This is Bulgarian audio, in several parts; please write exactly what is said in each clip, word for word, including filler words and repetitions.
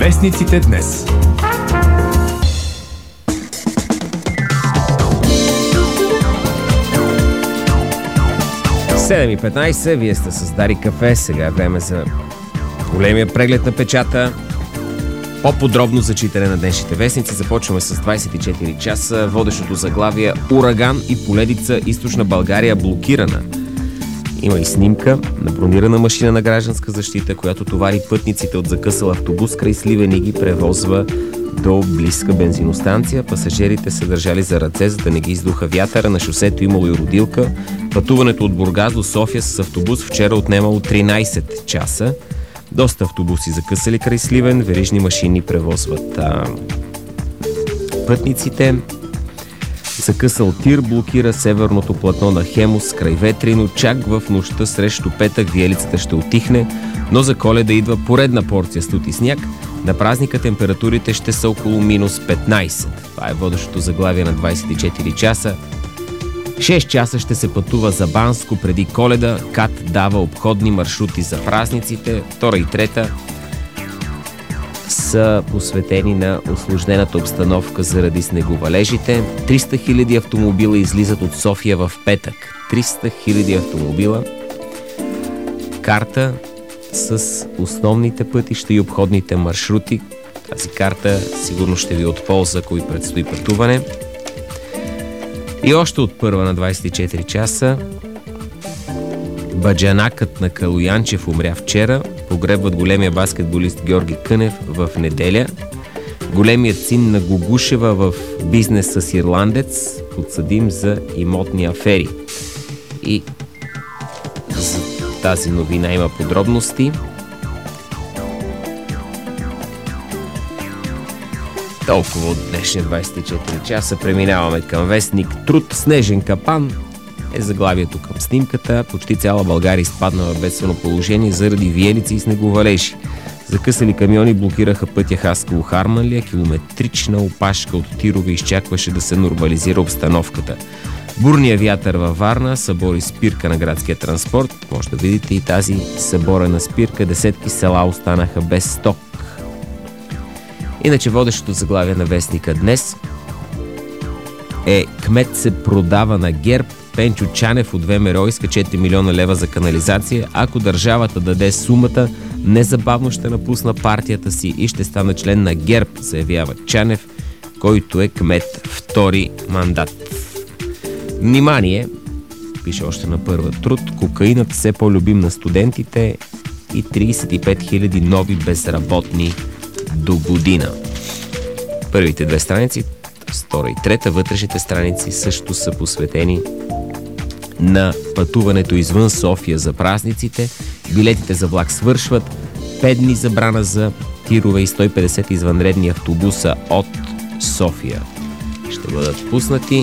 Вестниците днес. седем и петнайсет, вие сте с Дарик Кафе. Сега е време за големия преглед на печата. По-подробно зачитане на днешните вестници. Започваме с двайсет и четири часа. Водещото заглавие: ураган и поледица, източна България блокирана. Има и снимка на бронирана машина на Гражданска защита, която товари пътниците от закъсал автобус край Сливен и ги превозва до близка бензиностанция. Пасажирите са държали за ръце, за да не ги издуха вятъра. На шосето имало и родилка. Пътуването от Бургас до София с автобус вчера отнемало тринайсет часа. Доста автобуси закъсали край Сливен. Верижни машини превозват а, пътниците. Закъсал тир блокира северното платно на Хемус край Ветрино. Чак в нощта срещу петък виелицата ще отихне, но за Коледа идва поредна порция студ и сняг. На празника температурите ще са около минус петнайсет. Това е водещото заглавие на двайсет и четири часа. шест часа ще се пътува за Банско преди Коледа. КАТ дава обходни маршрути за празниците. Втора и трета са посветени на усложнената обстановка заради снеговалежите. триста хиляди автомобила излизат от София в петък. триста хиляди автомобила. Карта с основните пътища и обходните маршрути. Тази карта сигурно ще ви от полза, ако ви предстои пътуване. И още от първа на двайсет и четири часа: баджанакът на Калоянчев умря вчера. Погребват големия баскетболист Георги Кънев в неделя. Големият син на Гугушева в бизнес с ирландец, подсъдим за имотни афери. И за тази новина има подробности. Толкова от днешния двайсет и четири часа. Преминаваме към вестник Труд. Снежен капан е заглавието към снимката. Почти цяла България изпадна в бедствено положение заради виелици и снеговалежи. Закъсали камиони блокираха пътя Хасково-Харманли. Километрична опашка от тирове изчакваше да се нормализира обстановката. Бурния вятър във Варна събори спирка на градския транспорт. Може да видите и тази съборена спирка. Десетки села останаха без сток. Иначе водещото заглавие на вестника днес е: кмет се продава на ГЕРБ. Пенчо Чанев от ВМРО иска четири милиона лева за канализация. Ако държавата даде сумата, незабавно ще напусна партията си и ще стана член на ГЕРБ, заявява Чанев, който е кмет втори мандат. Внимание! Пише още на първа Труд: кокаинът все по-любим на студентите и трийсет и пет хиляди нови безработни до година. Първите две страници, втора и трета, вътрешните страници също са посветени на пътуването извън София за празниците. Билетите за влак свършват. пет дни забрана за тирове и сто и петдесет извънредни автобуса от София ще бъдат пуснати.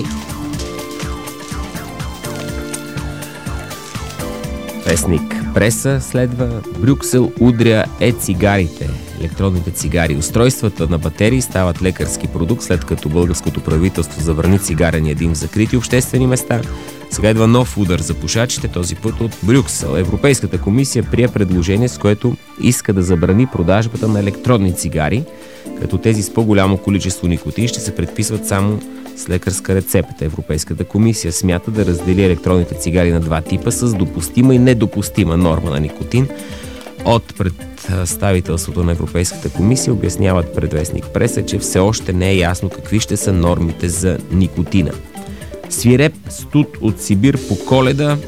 Вестник Преса следва: Брюксел удря е-цигарите, електронните цигари. Устройствата на батерии стават лекарски продукт, след като българското правителство забрани цигарения дим в закрити обществени места. Сега идва нов удар за пушачите, този път от Брюксел. Европейската комисия прие предложение, с което иска да забрани продажбата на електронни цигари, като тези с по-голямо количество никотин ще се предписват само с лекарска рецепта. Европейската комисия смята да раздели електронните цигари на два типа с допустима и недопустима норма на никотин. От представителството на Европейската комисия обясняват пред вестник Преса, че все още не е ясно какви ще са нормите за никотина. Свиреп студ от Сибир по Коледа.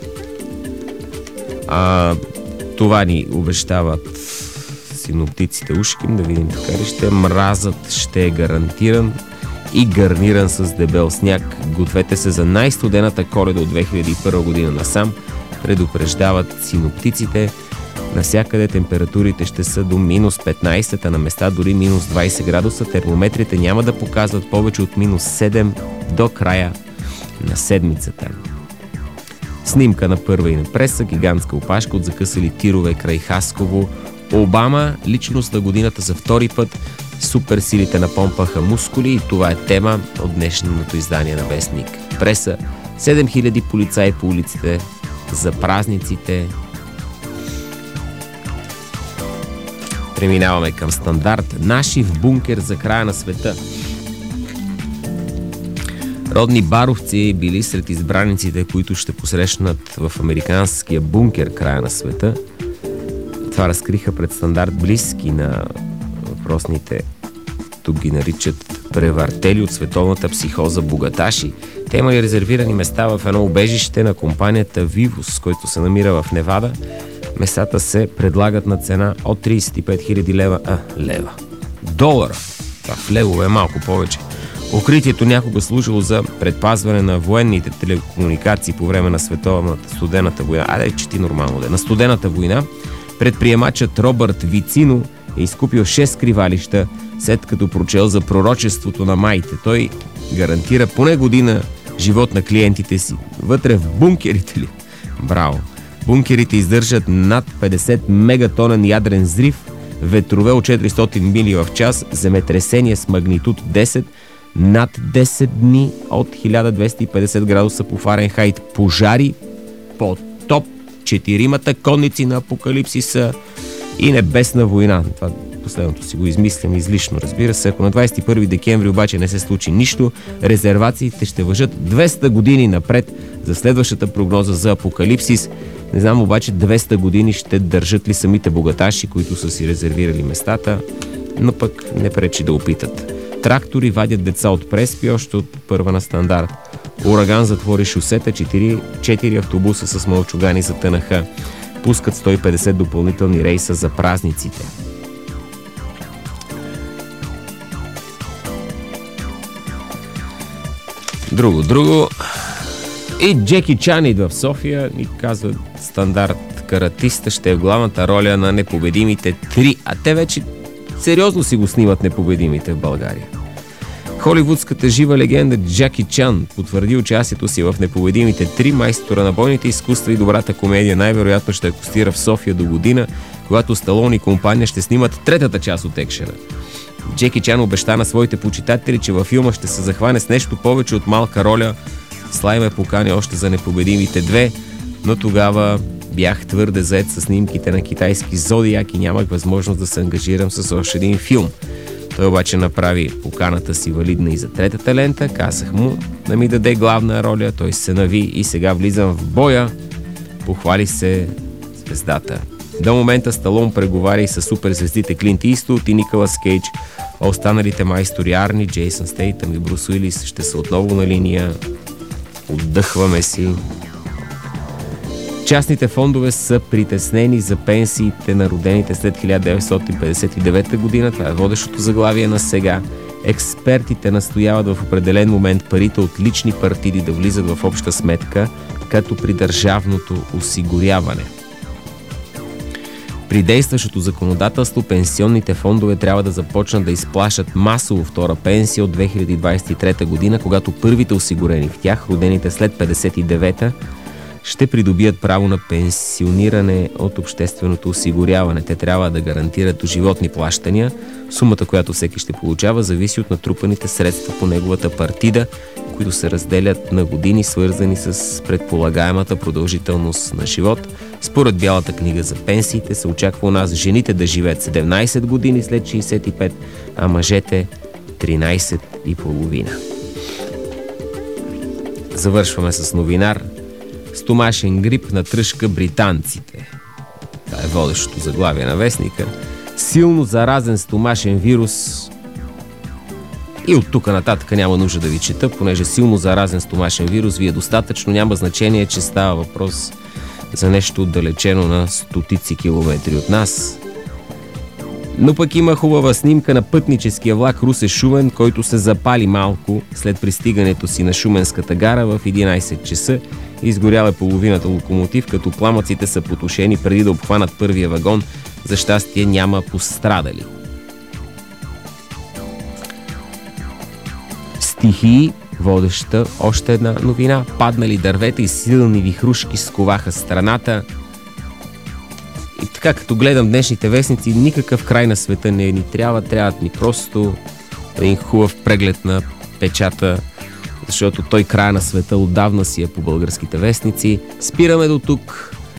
А, това ни обещават синоптиците. Ушким да видим така ли ще. Мразът ще е гарантиран и гарниран с дебел сняг. Гответе се за най-студената Коледа от две хиляди и първа година насам, предупреждават синоптиците. Навсякъде температурите ще са до минус петнайсет, а на места дори минус двайсет градуса. Термометрите няма да показват повече от минус седем до края на седмицата. Снимка на първа и на Преса: гигантска опашка от закъсали тирове край Хасково. Обама личност на годината за втори път. Суперсилите напомпаха мускули и това е тема от днешното издание на вестник Преса. седем хиляди полицаи по улиците за празниците. Преминаваме към стандарт. Наши в бункер за края на света. Родни баровци били сред избраниците, които ще посрещнат в американския бункер края на света. Това разкриха пред стандарт близки на въпросните, тук ги наричат превартели от световната психоза богаташи. Те имали резервирани места в едно убежище на компанията Vivos, който се намира в Невада. Местата се предлагат на цена от трийсет и пет хиляди лева, а, лева, долара. Това в левове е малко повече. Укритието някога служило за предпазване на военните телекомуникации по време на световната студената война. Аде, чети нормално, да. На студената война предприемачът Робърт Вицино е изкупил шест скривалища, след като прочел за пророчеството на майите. Той гарантира поне година живот на клиентите си. Вътре в бункерите ли? Браво! Бункерите издържат над петдесет мегатонен ядрен взрив, ветрове от четиристотин мили в час, земетресение с магнитуд десет, над десет дни от хиляда двеста и петдесет градуса по Фаренхайт, пожари, потоп, четиримата конници на апокалипсиса и небесна война. Това последното си го измислям излишно, разбира се. Ако на двайсет и първи декември обаче не се случи нищо, резервациите ще важат двеста години напред за следващата прогноза за апокалипсис. Не знам обаче двеста години ще държат ли самите богаташи, които са си резервирали местата, но пък не пречи да опитат. Трактори вадят деца от Преспи още от първа на стандарт. Ураган затвори шосета, четири автобуса с мълчугани затънаха. Пускат сто и петдесет допълнителни рейса за празниците. Друго, друго. И Джеки Чан идва в София и казва стандарт каратиста ще е в главната роля на Непобедимите три, а те вече сериозно си го снимат Непобедимите в България. Холивудската жива легенда Джеки Чан потвърди участието си в Непобедимите три, майстора на бойните изкуства и добрата комедия. Най-вероятно ще акостира в София до година, когато Сталон и компания ще снимат третата част от екшена. Джеки Чан обеща на своите почитатели, че във филма ще се захване с нещо повече от малка роля. Слай ме покани още за Непобедимите две, но тогава бях твърде заед с снимките на китайски Зодиак и нямах възможност да се ангажирам с още един филм. Той обаче направи поканата си валидна и за третата лента. Казах му да ми даде главна роля, той се нави и сега влизам в боя. Похвали се звездата. До момента Сталон преговаря и с суперзвездите Клинт Иствуд и Николас Кейдж, а останалите майстори Арни, Джейсън Стейтъм и Брус Уилис ще са отново на линия. Отдъхваме си. Частните фондове са притеснени за пенсиите на родените след хиляда деветстотин петдесет и девета година. Това е водещото заглавие на сега. Експертите настояват в определен момент парите от лични партиди да влизат в обща сметка, като при държавното осигуряване. При действащото законодателство пенсионните фондове трябва да започнат да изплащат масово втора пенсия от две хиляди двадесет и трета година, когато първите осигурени в тях, родените след петдесет и девета, ще придобият право на пенсиониране от общественото осигуряване. Те трябва да гарантират доживотни плащания. Сумата, която всеки ще получава, зависи от натрупаните средства по неговата партида, които се разделят на години, свързани с предполагаемата продължителност на живот. Според Бялата книга за пенсиите се очаква у нас жените да живеят седемнадесет години след шейсет и пет, а мъжете тринадесет и половина. Завършваме с новинар. Стомашен грип натръшка британците. Това е водещото заглавие на вестника. Силно заразен стомашен вирус. И от тук нататък няма нужда да ви чета, понеже силно заразен стомашен вирус ви е достатъчно. Няма значение, че става въпрос за нещо отдалечено на стотици километри от нас. Но пък има хубава снимка на пътническия влак Русе-Шумен, който се запали малко след пристигането си на Шуменската гара в единадесет часа. Изгоряла е половината локомотив, като пламъците са потушени преди да обхванат първия вагон. За щастие няма пострадали. Стихии, водеща още една новина. Паднали дървета и силни вихрушки сковаха страната. И така, като гледам днешните вестници, никакъв край на света не ни трябва. Трябват ни просто един хубав преглед на печата, защото той края на света отдавна си е по българските вестници. Спираме до тук.